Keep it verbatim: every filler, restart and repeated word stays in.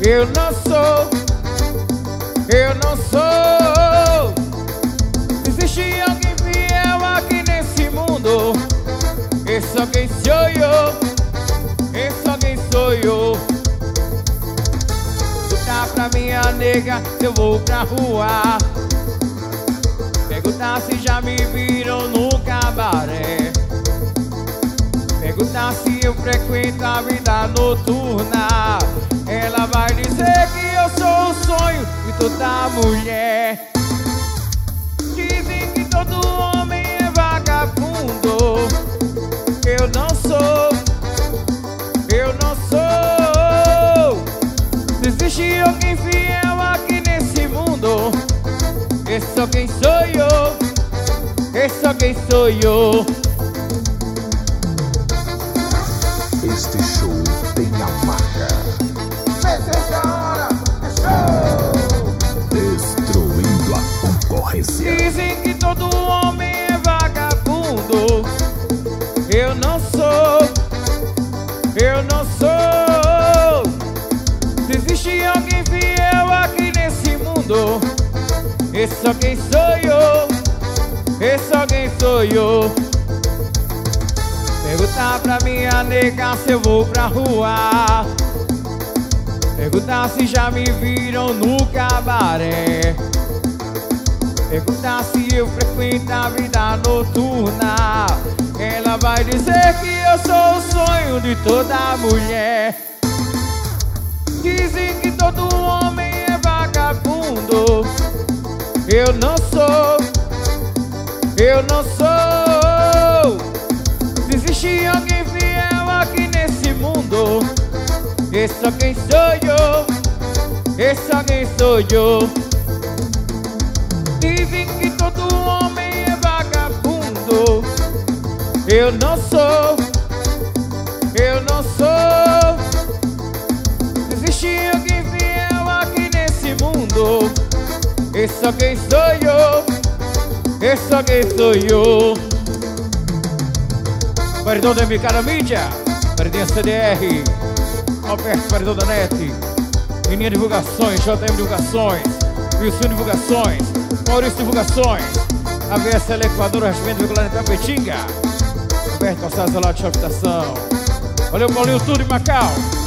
Eu não sou, eu não sou. Se existe alguém fiel aqui nesse mundo, esse alguém sou eu, esse alguém sou eu. Perguntar pra minha nega se eu vou pra rua, perguntar se já me viram no cabaré, perguntar se eu frequento a vida noturna. Ela vai dizer que eu sou o sonho de toda mulher. Dizem que todo homem é vagabundo. Eu não sou, eu não sou. Se existe alguém fiel aqui nesse mundo, esse alguém sou eu, esse alguém sou eu. Este show tem a marca destruindo a concorrência. Dizem que todo homem é vagabundo. Eu não sou, eu não sou. Se existe alguém fiel aqui nesse mundo, esse alguém sou eu, esse alguém sou eu. Perguntar pra minha nega se eu vou pra rua, perguntar se já me viram no cabaré, perguntar se eu frequento a vida noturna. Ela vai dizer que eu sou o sonho de toda mulher. Dizem que todo homem é vagabundo. Eu não sou, eu não sou. Se existe alguém fiel aqui nesse mundo, esse alguém sou eu, esse alguém sou eu. Dizem que todo homem é vagabundo. Eu não sou, eu não sou. Existe alguém fiel aqui nesse mundo, esse alguém sou eu, esse alguém sou eu. Perdão da M K da mídia, Perdão C D R, Alberto Perdão da Net, Menina Divulgações, J M Divulgações, Wilson Divulgações, Maurício Divulgações, A V S L Equador, Rasmento Regular em Tapetinga, Alberto Calçados, lá de Habitação. Valeu, Paulinho, tudo em Macau.